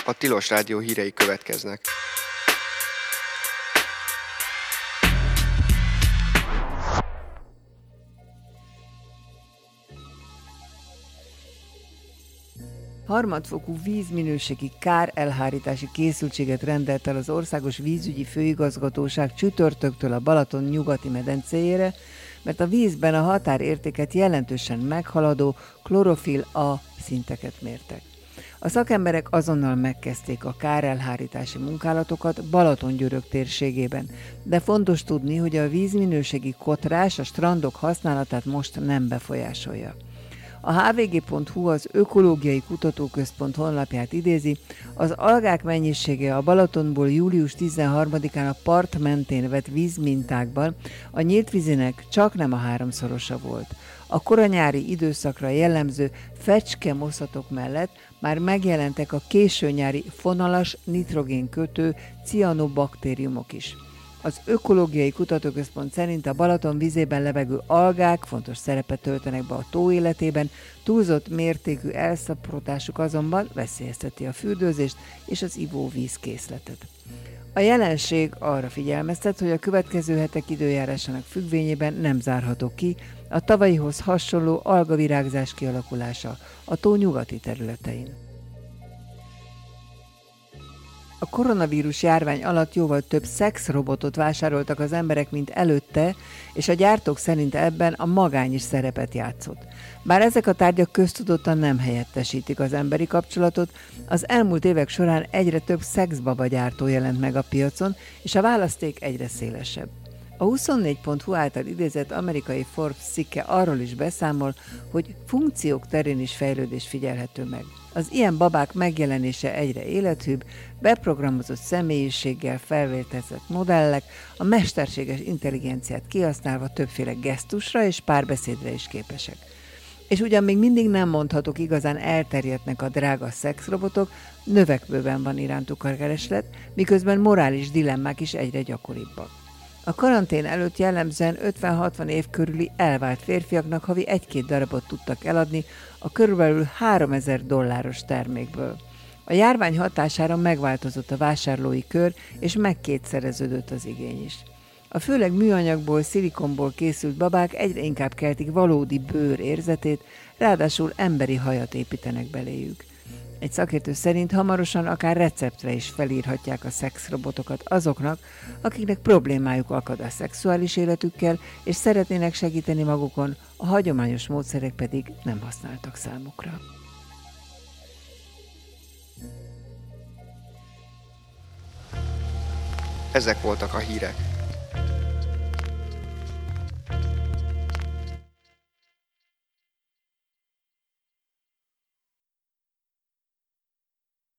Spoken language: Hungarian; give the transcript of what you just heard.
A Tilos Rádió hírei következnek. Harmadfokú vízminőségi kárelhárítási készültséget rendelt el az Országos Vízügyi Főigazgatóság csütörtöktől a Balaton nyugati medencéjére, mert a vízben a határértéket jelentősen meghaladó klorofil A szinteket mértek. A szakemberek azonnal megkezdték a kárelhárítási munkálatokat Balatongyörök térségében, de fontos tudni, hogy a vízminőségi kotrás a strandok használatát most nem befolyásolja. A hvg.hu az Ökológiai Kutatóközpont honlapját idézi, az algák mennyisége a Balatonból július 13-án a part mentén vett vízmintákban a nyílt vízinek csaknem a 3-szorosa volt. A koranyári időszakra jellemző fecskemoszatok mellett már megjelentek a későnyári fonalas nitrogénkötő cianobaktériumok is. Az Ökológiai Kutatóközpont szerint a Balaton vizében lebegő algák fontos szerepet töltenek be a tó életében, túlzott mértékű elszaporodásuk azonban veszélyezteti a fürdőzést és az ivóvízkészletet. A jelenség arra figyelmeztet, hogy a következő hetek időjárásának függvényében nem zárható ki a tavalyihoz hasonló algavirágzás kialakulása a tó nyugati területein. A koronavírus járvány alatt jóval több szexrobotot vásároltak az emberek, mint előtte, és a gyártók szerint ebben a magány is szerepet játszott. Bár ezek a tárgyak köztudottan nem helyettesítik az emberi kapcsolatot, az elmúlt évek során egyre több szexbaba gyártó jelent meg a piacon, és a választék egyre szélesebb. A 24.hu által idézett amerikai Forbes cikke arról is beszámol, hogy funkciók terén is fejlődés figyelhető meg. Az ilyen babák megjelenése egyre élethűbb, beprogramozott személyiséggel felvértezett modellek, a mesterséges intelligenciát kihasználva többféle gesztusra és párbeszédre is képesek. És ugyan még mindig nem mondhatók igazán elterjedtnek a drága szexrobotok, növekvőben van irántuk a kereslet, miközben morális dilemmák is egyre gyakoribbak. A karantén előtt jellemzően 50-60 év körüli elvált férfiaknak havi 1-2 darabot tudtak eladni a körülbelül $3000 termékből. A járvány hatására megváltozott a vásárlói kör, és megkétszereződött az igény is. A főleg műanyagból, szilikonból készült babák egyre inkább keltik valódi bőr érzetét, ráadásul emberi hajat építenek beléjük. Egy szakértő szerint hamarosan akár receptre is felírhatják a szexrobotokat azoknak, akiknek problémájuk akad a szexuális életükkel, és szeretnének segíteni magukon, a hagyományos módszerek pedig nem használtak számukra. Ezek voltak a hírek.